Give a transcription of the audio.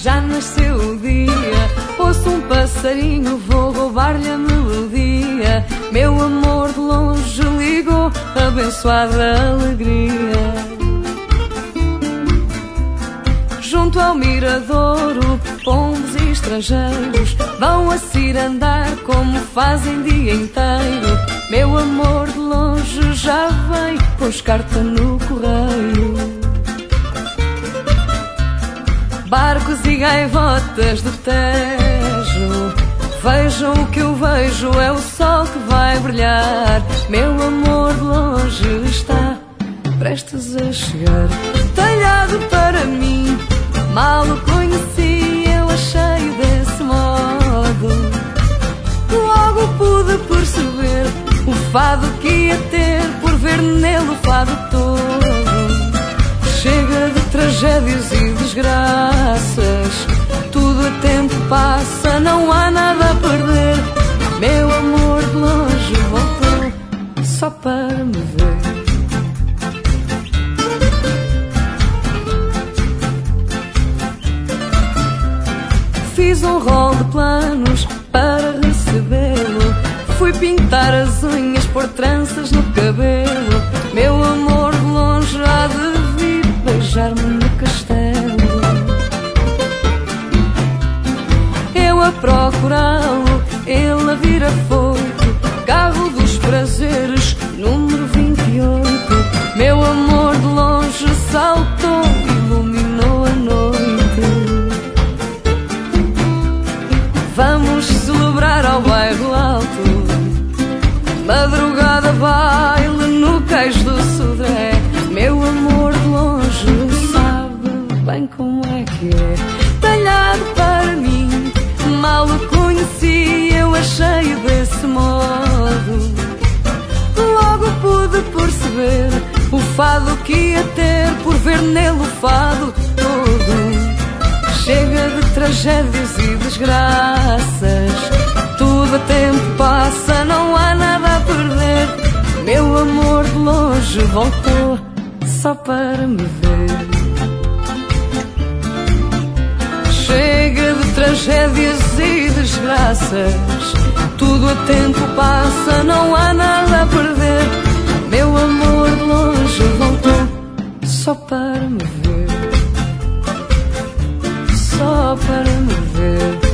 já nasceu o dia. Ouço um passarinho, vou roubar-lhe a melodia. Meu amor de longe ligou, abençoada alegria. Junto ao miradouro, pombos e estrangeiros vão a cirandar como fazem dia inteiro. Meu amor de longe já vem, pôs carta no correio. Barcos e gaivotas do Tejo, vejam o que eu vejo, é o sol que vai brilhar. Meu amor de longe está prestes a chegar. Talhado para mim, mal o conheci, eu achei desse modo. Logo pude perceber o fado que ia ter, por ver nele o fado todo. Chega de tragédias e desgraças, tudo a tempo passa, não há nada a perder. Meu amor de longe voltou só para me ver. Fiz um rol de planos para recebê-lo. Fui pintar as unhas, pôr tranças no cabelo. Meu amor de longe há de vir beijar-me no castelo. Eu a procurá-lo, ele a vir afoito. Carro dos prazeres, número 28. Meu amor de longe saltou, iluminou a noite. Vamos celebrar ao bairro alto, madrugada baile no cais do Sodré. Meu amor de longe sabe bem como é que é. Talhado para mim, mal o conheci, eu achei desse modo. Logo pude perceber o fado que ia ter, por ver nele o fado todo. Chega de tragédias e desgraças, tudo a tempo passa, não há nada a perder. Meu amor de longe voltou só para me ver. Chega de tragédias e desgraças, tudo a tempo passa, não há nada a perder. Meu amor de longe voltou só para me ver. Só para me ver.